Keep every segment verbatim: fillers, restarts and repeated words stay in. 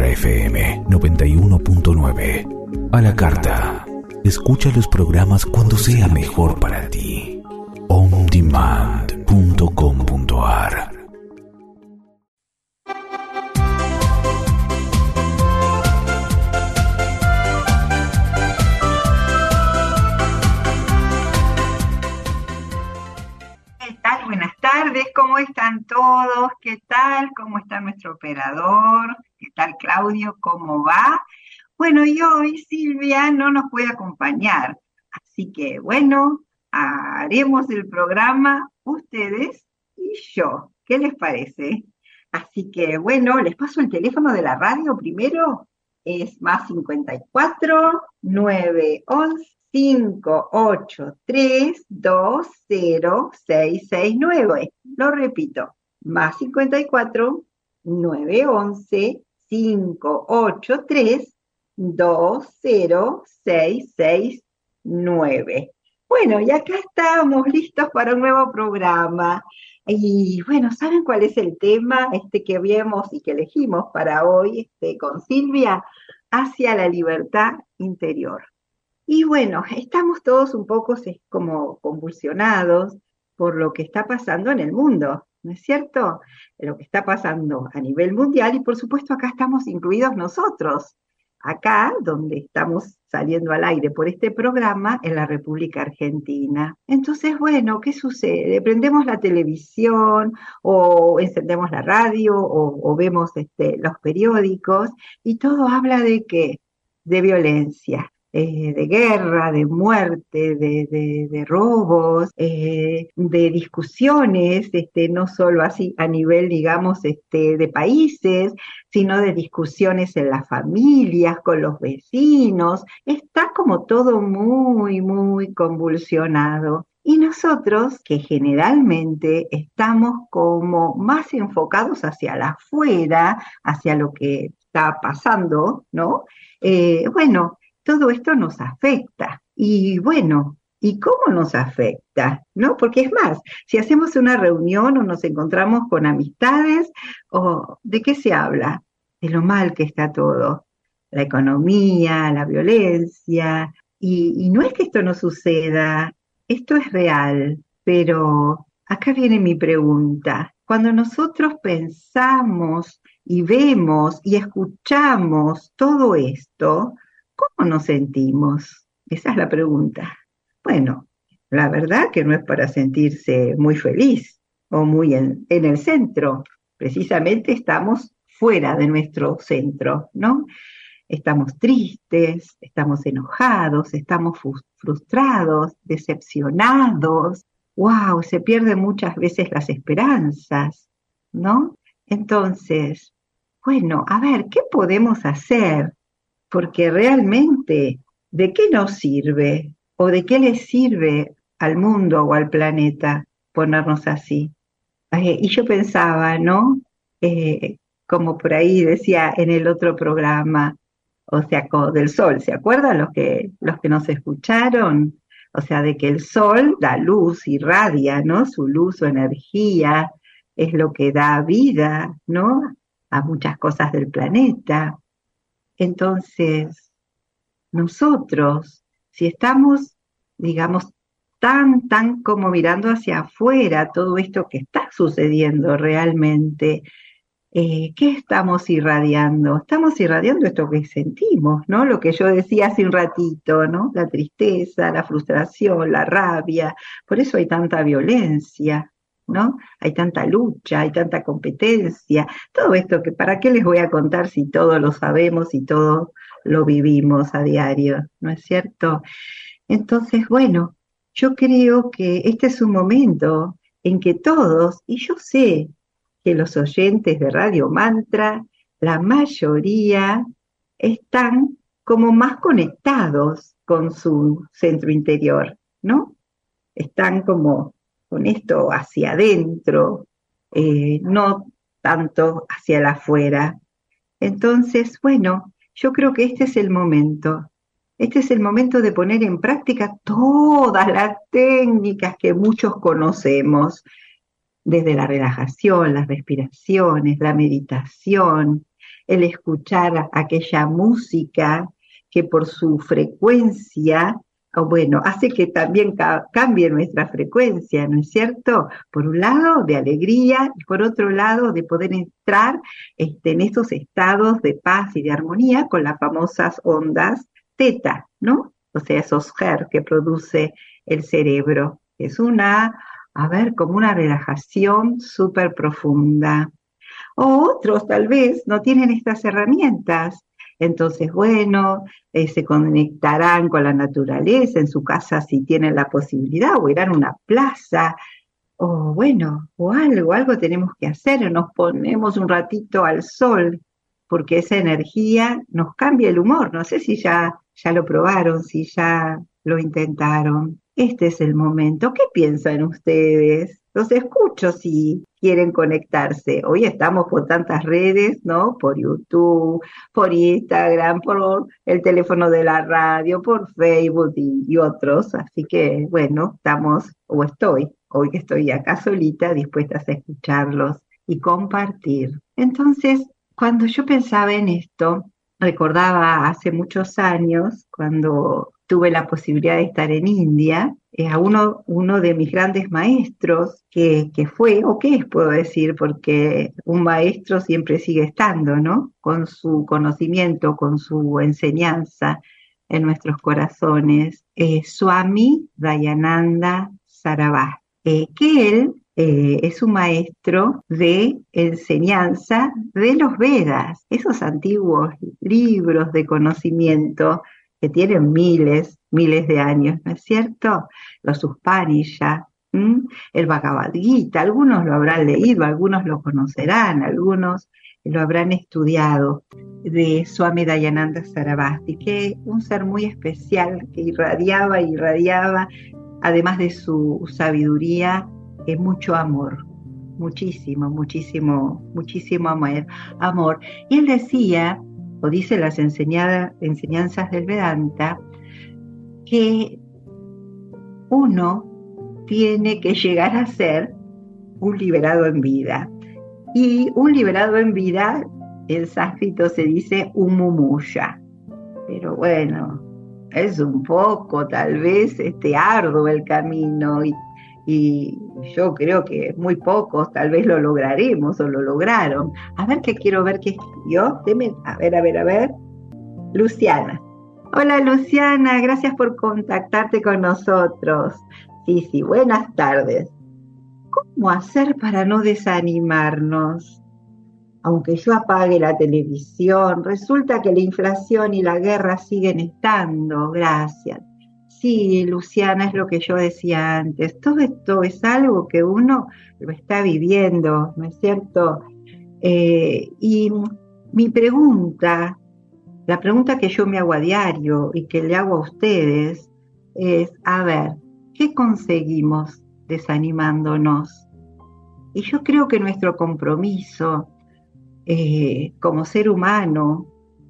F M noventa y uno punto nueve. A la carta. Escucha los programas cuando sea mejor para ti. on demand punto com punto a r. Buenas tardes, ¿cómo están todos? ¿Qué tal? ¿Cómo está nuestro operador? ¿Qué tal, Claudio? ¿Cómo va? Bueno, y hoy Silvia no nos puede acompañar, así que bueno, haremos el programa ustedes y yo. ¿Qué les parece? Así que bueno, les paso el teléfono de la radio primero, es más cincuenta y cuatro, nueve once, cinco ocho tres, dos cero seis seis nueve. Lo repito, más cincuenta y cuatro, nueve once, cinco ocho tres, dos cero seis seis nueve. Bueno, y acá estamos listos para un nuevo programa. Y bueno, ¿saben cuál es el tema este que vemos y que elegimos para hoy este, con Silvia? Hacia la libertad interior. Y bueno, estamos todos un poco como convulsionados por lo que está pasando en el mundo, ¿no es cierto? Lo que está pasando a nivel mundial y por supuesto acá estamos incluidos nosotros, acá donde estamos saliendo al aire por este programa en la República Argentina. Entonces, bueno, ¿qué sucede? Prendemos la televisión o encendemos la radio o, o vemos este, los periódicos y todo habla de ¿qué? De violencia. Eh, de guerra, de muerte, de, de, de robos, eh, de discusiones, este, no solo así a nivel, digamos, este, de países, sino de discusiones en las familias, con los vecinos. Está como todo muy, muy convulsionado. Y nosotros, que generalmente estamos como más enfocados hacia la afuera, hacia lo que está pasando, ¿no? Eh, bueno, todo esto nos afecta. Y bueno, ¿y cómo nos afecta? ¿No? Porque es más, si hacemos una reunión o nos encontramos con amistades, o ¿de qué se habla? De lo mal que está todo. La economía, la violencia. Y, y no es que esto no suceda, esto es real. Pero acá viene mi pregunta. Cuando nosotros pensamos y vemos y escuchamos todo esto, ¿cómo nos sentimos? Esa es la pregunta. Bueno, la verdad que no es para sentirse muy feliz o muy en, en el centro. Precisamente estamos fuera de nuestro centro, ¿no? Estamos tristes, estamos enojados, estamos frustrados, decepcionados. ¡Wow! Se pierden muchas veces las esperanzas, ¿no? Entonces, bueno, a ver, ¿qué podemos hacer? Porque realmente, ¿de qué nos sirve? ¿O de qué le sirve al mundo o al planeta ponernos así? Eh, y yo pensaba, ¿no? Eh, como por ahí decía en el otro programa, o sea, del sol, ¿se acuerdan los que, los que nos escucharon? O sea, de que el sol da luz, irradia, ¿no? Su luz, su energía, es lo que da vida, ¿no? A muchas cosas del planeta. Entonces, nosotros, si estamos, digamos, tan, tan como mirando hacia afuera todo esto que está sucediendo realmente, eh, ¿qué estamos irradiando? Estamos irradiando esto que sentimos, ¿no? Lo que yo decía hace un ratito, ¿no? La tristeza, la frustración, la rabia, por eso hay tanta violencia, ¿no? Hay tanta lucha, hay tanta competencia, todo esto que para qué les voy a contar si todo lo sabemos y todo lo vivimos a diario, ¿no es cierto? Entonces, bueno, yo creo que este es un momento en que todos, y yo sé que los oyentes de Radio Mantra, la mayoría están como más conectados con su centro interior, ¿no? Están como con esto hacia adentro, eh, no tanto hacia el afuera. Entonces, bueno, yo creo que este es el momento. Este es el momento de poner en práctica todas las técnicas que muchos conocemos, desde la relajación, las respiraciones, la meditación, el escuchar aquella música que por su frecuencia, o bueno, hace que también ca- cambie nuestra frecuencia, ¿no es cierto? Por un lado, de alegría, y por otro lado, de poder entrar este, en esos estados de paz y de armonía con las famosas ondas teta, ¿no? O sea, esos Her que produce el cerebro. Es una, a ver, como una relajación súper profunda. O otros tal vez no tienen estas herramientas. Entonces, bueno, eh, se conectarán con la naturaleza en su casa si tienen la posibilidad, o irán a una plaza, o bueno, o algo, algo tenemos que hacer, nos ponemos un ratito al sol, porque esa energía nos cambia el humor. No sé si ya, ya lo probaron, si ya lo intentaron. Este es el momento. ¿Qué piensan ustedes? Los escucho si quieren conectarse. Hoy estamos por tantas redes, ¿no? Por YouTube, por Instagram, por el teléfono de la radio, por Facebook y, y otros. Así que, bueno, estamos, o estoy, hoy que estoy acá solita, dispuestas a escucharlos y compartir. Entonces, cuando yo pensaba en esto, recordaba hace muchos años, cuando tuve la posibilidad de estar en India, eh, a uno, uno de mis grandes maestros, que, que fue, o que es, puedo decir, porque un maestro siempre sigue estando, ¿no? Con su conocimiento, con su enseñanza en nuestros corazones, eh, Swami Dayananda Sarabhati, eh, que él eh, es un maestro de enseñanza de los Vedas, esos antiguos libros de conocimiento que tienen miles, miles de años, ¿no es cierto? Los Upanishad, ¿m? El Bhagavad Gita, algunos lo habrán leído, algunos lo conocerán, algunos lo habrán estudiado, de Swami Dayananda Sarasvati, que un ser muy especial, que irradiaba, irradiaba, además de su sabiduría, eh, mucho amor, muchísimo, muchísimo, muchísimo amor, amor. Y él decía, o dice las enseñada, enseñanzas del Vedanta, que uno tiene que llegar a ser un liberado en vida. Y un liberado en vida, en sánscrito se dice un mumuya. Pero bueno, es un poco, tal vez, este, arduo el camino, y, y yo creo que muy pocos tal vez lo lograremos o lo lograron. A ver, qué quiero ver qué escribió. Deme, a ver, a ver, a ver. Luciana. Hola Luciana, gracias por contactarte con nosotros. Sí, sí, buenas tardes. ¿Cómo hacer para no desanimarnos? Aunque yo apague la televisión, resulta que la inflación y la guerra siguen estando. Gracias. Sí, Luciana, es lo que yo decía antes. Todo esto es algo que uno lo está viviendo, ¿no es cierto? Eh, y mi pregunta, la pregunta que yo me hago a diario y que le hago a ustedes es, a ver, ¿qué conseguimos desanimándonos? Y yo creo que nuestro compromiso eh, como ser humano,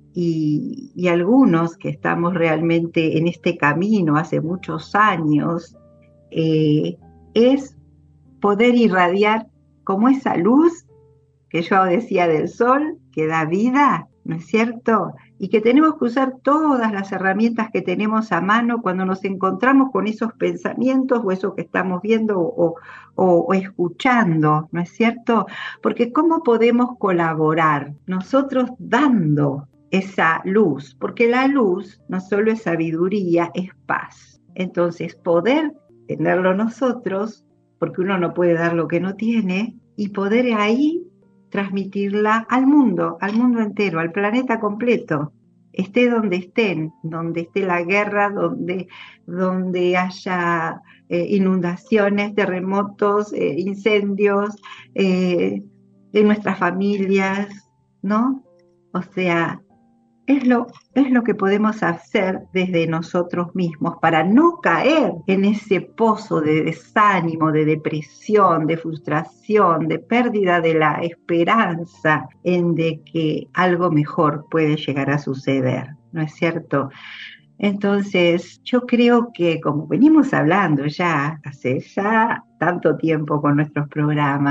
y, y algunos que estamos realmente en este camino hace muchos años, eh, es poder irradiar como esa luz que yo decía del sol, que da vida, ¿no es cierto? Y que tenemos que usar todas las herramientas que tenemos a mano cuando nos encontramos con esos pensamientos o eso que estamos viendo o, o, o escuchando, ¿no es cierto? Porque ¿cómo podemos colaborar nosotros dando esa luz? Porque la luz no solo es sabiduría, es paz. Entonces, poder tenerlo nosotros, porque uno no puede dar lo que no tiene, y poder ahí transmitirla al mundo, al mundo entero, al planeta completo, esté donde estén, donde esté la guerra, donde, donde haya eh, inundaciones, terremotos, eh, incendios, eh, en nuestras familias, ¿no? O sea, es lo, es lo que podemos hacer desde nosotros mismos para no caer en ese pozo de desánimo, de depresión, de frustración, de pérdida de la esperanza en de que algo mejor puede llegar a suceder, ¿no es cierto? Entonces, yo creo que como venimos hablando ya hace ya tanto tiempo con nuestros programas,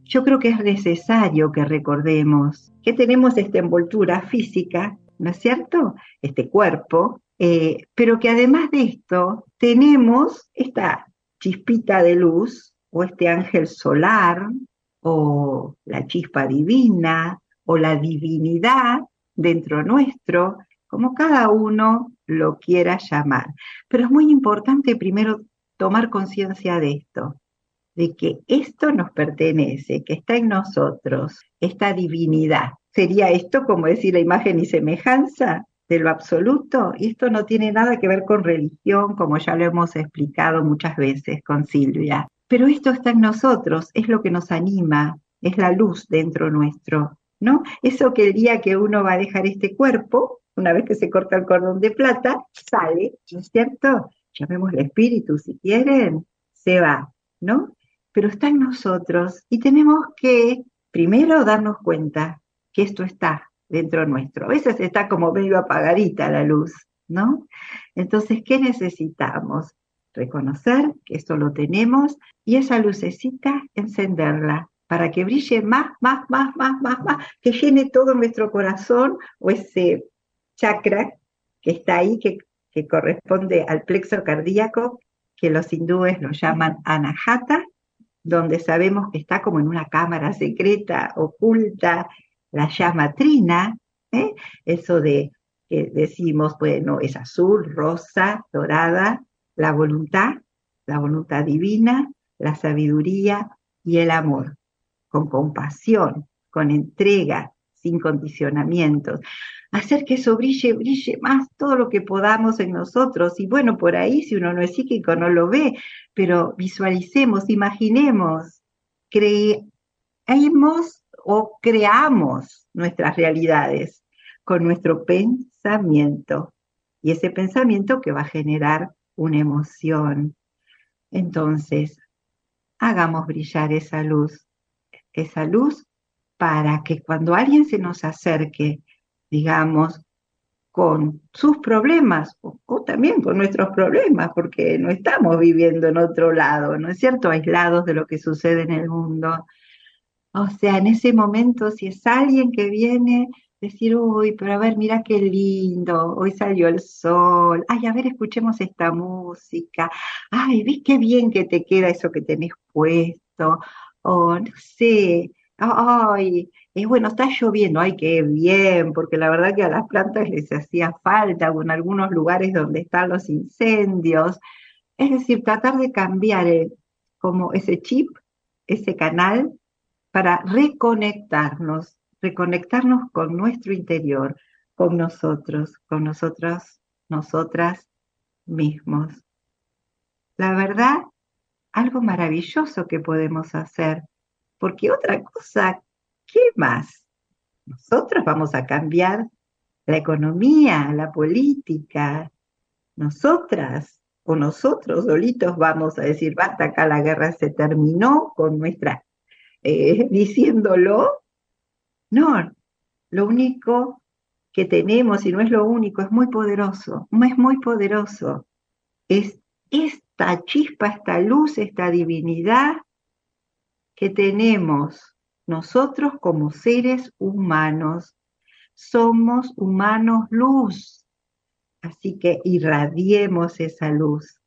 yo creo que es necesario que recordemos que tenemos esta envoltura física, ¿no es cierto? Este cuerpo, eh, pero que además de esto tenemos esta chispita de luz o este ángel solar o la chispa divina o la divinidad dentro nuestro, como cada uno lo quiera llamar. Pero es muy importante primero tomar conciencia de esto, de que esto nos pertenece, que está en nosotros, esta divinidad. ¿Sería esto como decir la imagen y semejanza de lo absoluto? Y esto no tiene nada que ver con religión, como ya lo hemos explicado muchas veces con Silvia. Pero esto está en nosotros, es lo que nos anima, es la luz dentro nuestro, ¿no? Eso que el día que uno va a dejar este cuerpo, una vez que se corta el cordón de plata, sale, ¿no es cierto? Llamémosle espíritu si quieren, se va, ¿no? Pero está en nosotros y tenemos que primero darnos cuenta que esto está dentro nuestro. A veces está como medio apagadita la luz, ¿no? Entonces, ¿qué necesitamos? Reconocer que esto lo tenemos y esa lucecita encenderla para que brille más, más, más, más, más, más, que llene todo nuestro corazón o ese chakra que está ahí, que, que corresponde al plexo cardíaco, que los hindúes lo llaman anahata, donde sabemos que está como en una cámara secreta, oculta, la llama trina, ¿eh? Eso de que decimos, bueno, es azul, rosa, dorada, la voluntad, la voluntad divina, la sabiduría y el amor, con compasión, con entrega, sin condicionamientos. Hacer que eso brille, brille más todo lo que podamos en nosotros. Y bueno, por ahí, si uno no es psíquico, no lo ve, pero visualicemos, imaginemos, creemos o creamos nuestras realidades con nuestro pensamiento. Y ese pensamiento que va a generar una emoción. Entonces, hagamos brillar esa luz, esa luz para que cuando alguien se nos acerque, digamos, con sus problemas o, o también con nuestros problemas, porque no estamos viviendo en otro lado, ¿no es cierto? Aislados de lo que sucede en el mundo. O sea, en ese momento, si es alguien que viene, decir, uy, pero a ver, mira qué lindo, hoy salió el sol, ay, a ver, escuchemos esta música, ay, ¿ves qué bien que te queda eso que tenés puesto? O no sé, ay, es bueno, está lloviendo, ay, qué bien, porque la verdad que a las plantas les hacía falta, o en algunos lugares donde están los incendios. Es decir, tratar de cambiar el- como ese chip, ese canal, para reconectarnos, reconectarnos con nuestro interior, con nosotros, con nosotras, nosotras mismos. La verdad, algo maravilloso que podemos hacer, porque otra cosa, ¿qué más? Nosotros vamos a cambiar la economía, la política, nosotras o nosotros solitos vamos a decir, basta, acá la guerra se terminó con nuestra, eh, diciéndolo. No, lo único que tenemos, y no es lo único, es muy poderoso, no es muy poderoso, es esta chispa, esta luz, esta divinidad que tenemos nosotros como seres humanos. Somos humanos luz, así que irradiemos esa luz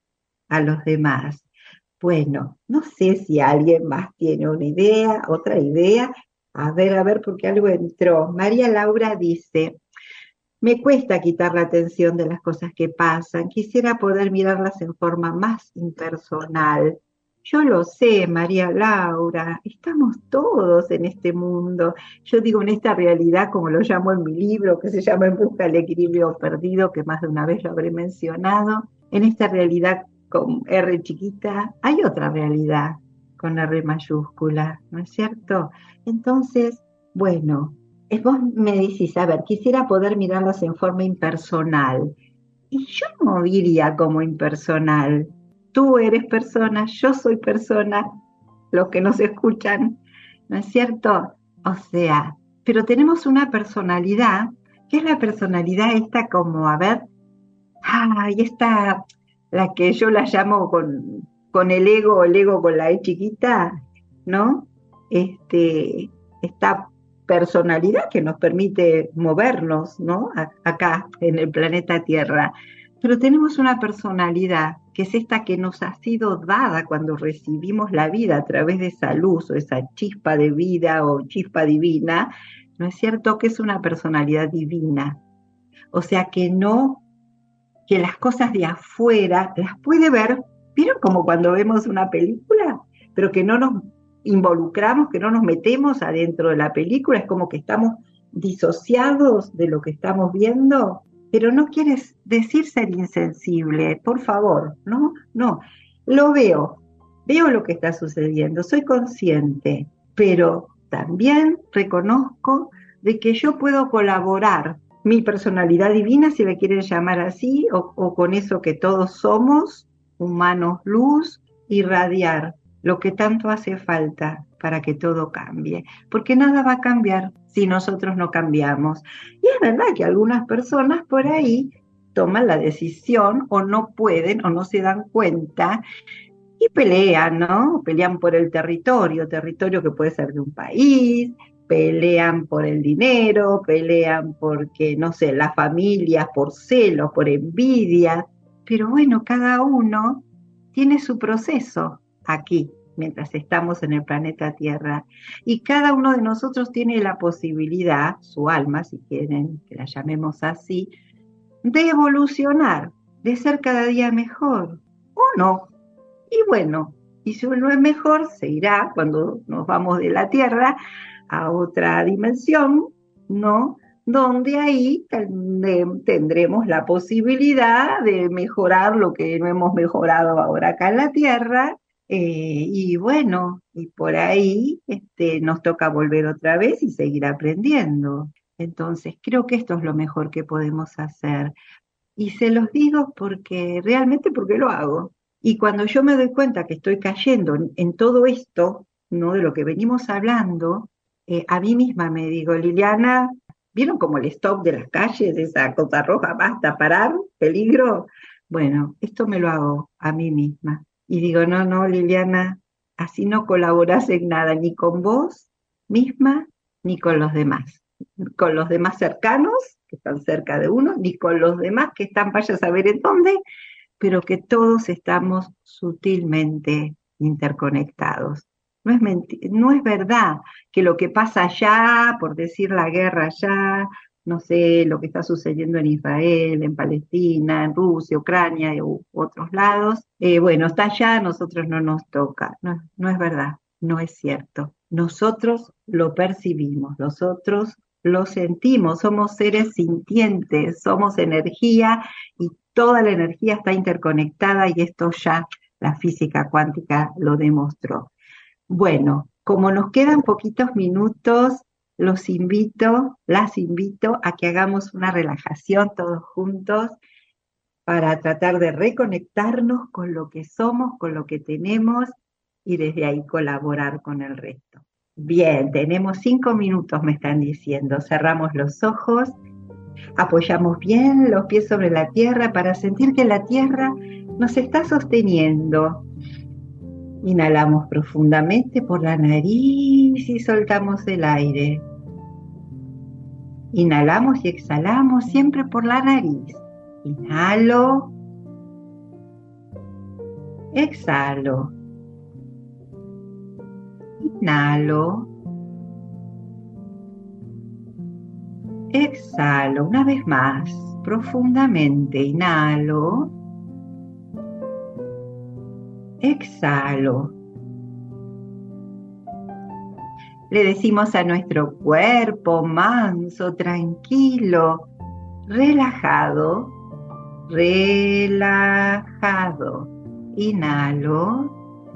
a los demás. Bueno, no sé si alguien más tiene una idea, otra idea. A ver, a ver, porque algo entró. María Laura dice, me cuesta quitar la atención de las cosas que pasan. Quisiera poder mirarlas en forma más impersonal. Yo lo sé, María Laura, estamos todos en este mundo. Yo digo en esta realidad, como lo llamo en mi libro, que se llama En busca del equilibrio perdido, que más de una vez lo habré mencionado. En esta realidad con R chiquita, hay otra realidad con R mayúscula, ¿no es cierto? Entonces, bueno, es vos me decís, a ver, quisiera poder mirarlas en forma impersonal. Y yo no diría como impersonal. Tú eres persona, yo soy persona, los que nos escuchan, ¿no es cierto? O sea, pero tenemos una personalidad, que es la personalidad esta como, a ver, ay, esta, la que yo la llamo con, con el ego, o el ego con la E chiquita, ¿no? este, esta personalidad que nos permite movernos, ¿no? A- acá en el planeta Tierra. Pero tenemos una personalidad que es esta que nos ha sido dada cuando recibimos la vida a través de esa luz o esa chispa de vida o chispa divina. ¿No es cierto que es una personalidad divina? O sea que no, que las cosas de afuera las puede ver, ¿vieron como cuando vemos una película? Pero que no nos involucramos, que no nos metemos adentro de la película, es como que estamos disociados de lo que estamos viendo, pero no quieres decir ser insensible, por favor, no, no, lo veo, veo lo que está sucediendo, soy consciente, pero también reconozco de que yo puedo colaborar mi personalidad divina, si la quieren llamar así, o, o con eso que todos somos, humanos luz, irradiar lo que tanto hace falta para que todo cambie, porque nada va a cambiar si nosotros no cambiamos. Y es verdad que algunas personas por ahí toman la decisión o no pueden o no se dan cuenta y pelean, ¿no? Pelean por el territorio, territorio que puede ser de un país, pelean por el dinero, pelean porque, no sé, las familias, por celos, por envidia, pero bueno, cada uno tiene su proceso aquí, mientras estamos en el planeta Tierra, y cada uno de nosotros tiene la posibilidad, su alma, si quieren que la llamemos así, de evolucionar, de ser cada día mejor, o no. Y bueno, y si uno es mejor, se irá cuando nos vamos de la Tierra a otra dimensión, ¿no? Donde ahí tendremos la posibilidad de mejorar lo que no hemos mejorado ahora acá en la Tierra. Eh, y bueno, y por ahí este, nos toca volver otra vez y seguir aprendiendo. Entonces, creo que esto es lo mejor que podemos hacer. Y se los digo porque realmente porque lo hago. Y cuando yo me doy cuenta que estoy cayendo en, en todo esto, ¿no? De lo que venimos hablando, eh, a mí misma me digo, Liliana, ¿vieron como el stop de las calles, esa cosa roja, basta, parar, peligro? Bueno, esto me lo hago a mí misma. Y digo, no, no, Liliana, así no colaborás en nada, ni con vos misma, ni con los demás. Con los demás cercanos, que están cerca de uno, ni con los demás que están, vaya a saber en dónde, pero que todos estamos sutilmente interconectados. No es, no es verdad que lo que pasa allá, por decir la guerra allá, no sé, lo que está sucediendo en Israel, en Palestina, en Rusia, Ucrania y u otros lados, eh, bueno, está allá, a nosotros no nos toca. No, no es verdad, no es cierto. Nosotros lo percibimos, nosotros lo sentimos, somos seres sintientes, somos energía y toda la energía está interconectada y esto ya la física cuántica lo demostró. Bueno, como nos quedan poquitos minutos, los invito, las invito a que hagamos una relajación todos juntos para tratar de reconectarnos con lo que somos, con lo que tenemos y desde ahí colaborar con el resto. Bien, tenemos cinco minutos, me están diciendo. Cerramos los ojos, apoyamos bien los pies sobre la tierra para sentir que la tierra nos está sosteniendo. Inhalamos profundamente por la nariz y soltamos el aire. Inhalamos y exhalamos siempre por la nariz. Inhalo, exhalo. Inhalo, exhalo. Una vez más, profundamente. Inhalo, exhalo. Le decimos a nuestro cuerpo manso, tranquilo, relajado, relajado. Inhalo,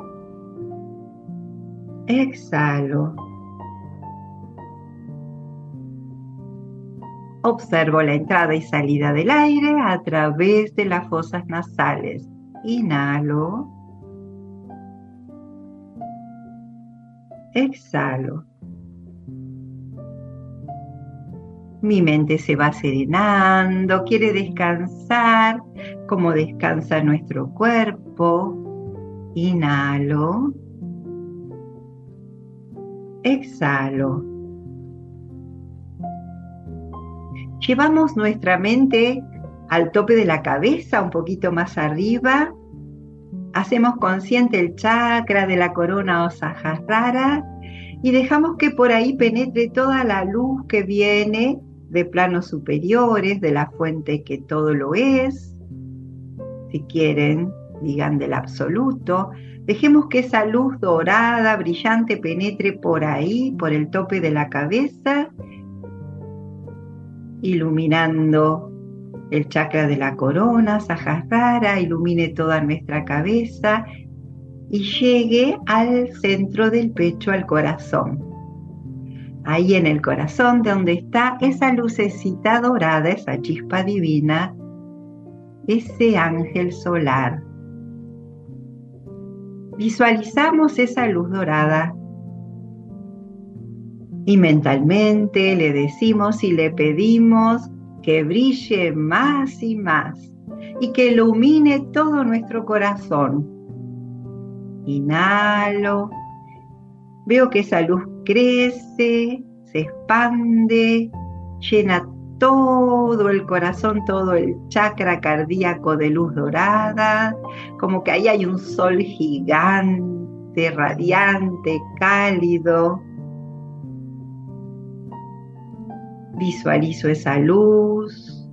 exhalo. Observo la entrada y salida del aire a través de las fosas nasales. Inhalo, exhalo. Mi mente se va serenando, quiere descansar, como descansa nuestro cuerpo. Inhalo, exhalo. Llevamos nuestra mente al tope de la cabeza, un poquito más arriba. Hacemos consciente el chakra de la corona o Sahasrara y dejamos que por ahí penetre toda la luz que viene de planos superiores, de la fuente que todo lo es. Si quieren, digan del absoluto. Dejemos que esa luz dorada, brillante, penetre por ahí, por el tope de la cabeza, iluminando el chakra de la corona, Sahasrara, ilumine toda nuestra cabeza y llegue al centro del pecho, al corazón. Ahí en el corazón, de donde está esa lucecita dorada, esa chispa divina, ese ángel solar. Visualizamos esa luz dorada y mentalmente le decimos y le pedimos que brille más y más y que ilumine todo nuestro corazón. Inhalo, veo que esa luz crece, se expande, llena todo el corazón, todo el chakra cardíaco de luz dorada, como que ahí hay un sol gigante, radiante, cálido. Visualizo esa luz.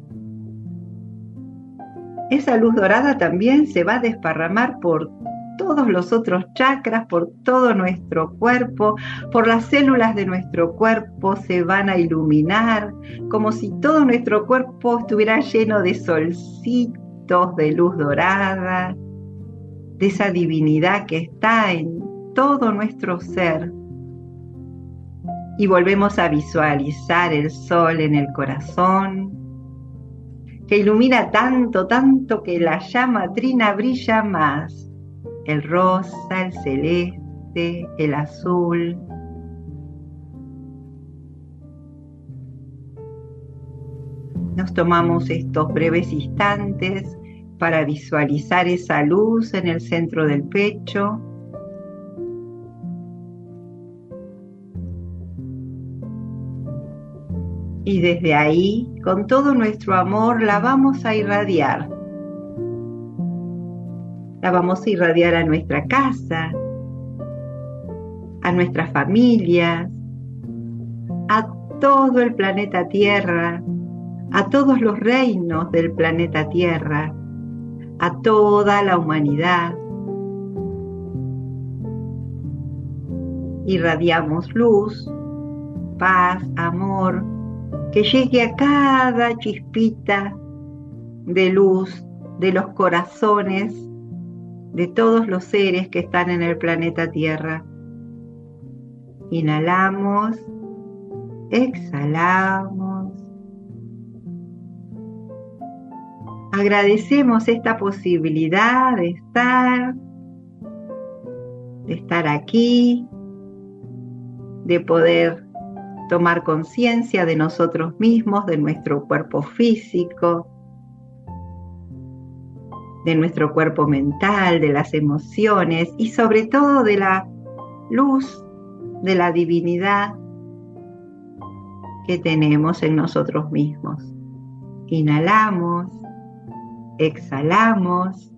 Esa luz dorada también se va a desparramar por todos los otros chakras, por todo nuestro cuerpo, por las células de nuestro cuerpo se van a iluminar, como si todo nuestro cuerpo estuviera lleno de solcitos de luz dorada, de esa divinidad que está en todo nuestro ser. Y volvemos a visualizar el sol en el corazón, que ilumina tanto, tanto que la llama trina brilla más. El rosa, el celeste, el azul. Nos tomamos estos breves instantes para visualizar esa luz en el centro del pecho. Y desde ahí, con todo nuestro amor, la vamos a irradiar. La vamos a irradiar a nuestra casa, a nuestras familias, a todo el planeta Tierra, a todos los reinos del planeta Tierra, a toda la humanidad. Irradiamos luz, paz, amor, que llegue a cada chispita de luz de los corazones de todos los seres que están en el planeta Tierra. Inhalamos, exhalamos. Agradecemos esta posibilidad de estar, de estar aquí, de poder tomar conciencia de nosotros mismos, de nuestro cuerpo físico, de nuestro cuerpo mental, de las emociones y sobre todo de la luz, de la divinidad que tenemos en nosotros mismos. Inhalamos, exhalamos,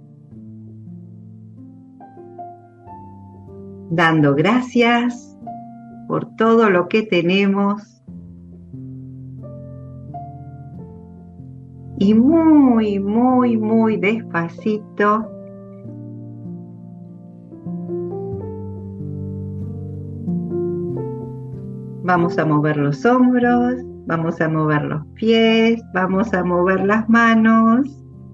dando gracias por todo lo que tenemos. Y muy, muy, muy despacito vamos a mover los hombros, vamos a mover los pies, vamos a mover las manos,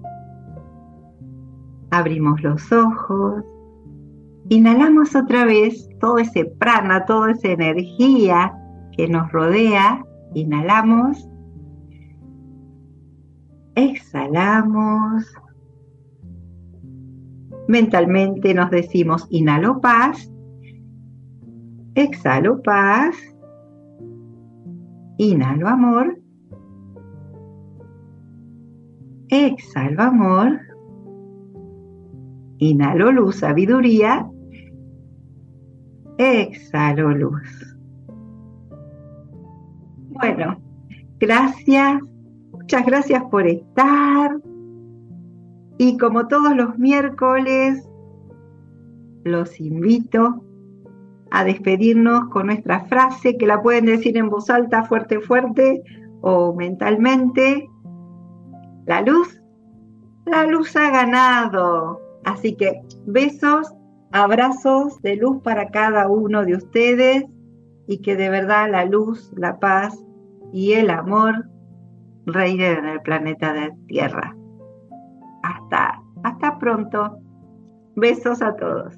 abrimos los ojos, inhalamos otra vez todo ese prana, toda esa energía que nos rodea, inhalamos. Exhalamos. Mentalmente nos decimos inhalo paz, exhalo paz, inhalo amor, exhalo amor, inhalo luz, sabiduría, exhalo luz. Bueno, gracias, muchas gracias por estar. Y como todos los miércoles, los invito a despedirnos con nuestra frase, que la pueden decir en voz alta, fuerte, fuerte, o mentalmente. La luz, la luz ha ganado. Así que besos, abrazos de luz para cada uno de ustedes, y que de verdad la luz, la paz y el amor reinen en el planeta de Tierra. Hasta, hasta pronto. Besos a todos.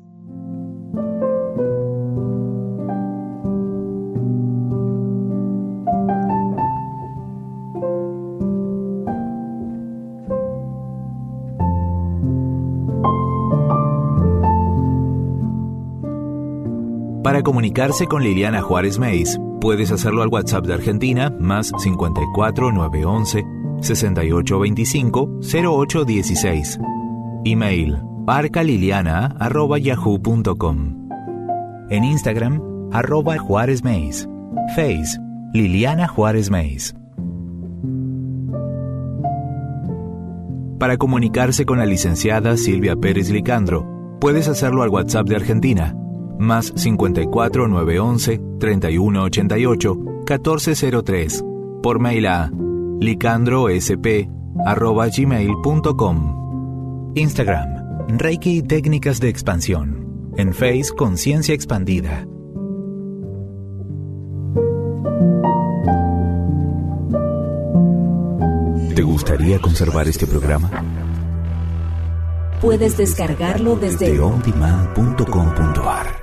Para comunicarse con Liliana Juárez Meis, puedes hacerlo al WhatsApp de Argentina, más cincuenta y cuatro, nueve once, sesenta y ocho veinticinco, cero ocho dieciséis. Email, barcaliliana arroba yahoo punto com. En Instagram, arroba Juárez Meis. Face, Liliana Juárez Meis. Para comunicarse con la licenciada Silvia Pérez Licandro, puedes hacerlo al WhatsApp de Argentina, más cincuenta y cuatro, nueve once, treinta y uno ochenta y ocho, catorce cero tres, por mail a licandrosp arroba gmail punto com. Instagram, Reiki y técnicas de expansión. En Face, Conciencia Expandida. ¿Te gustaría conservar este programa? Puedes descargarlo desde on demand punto com punto a r.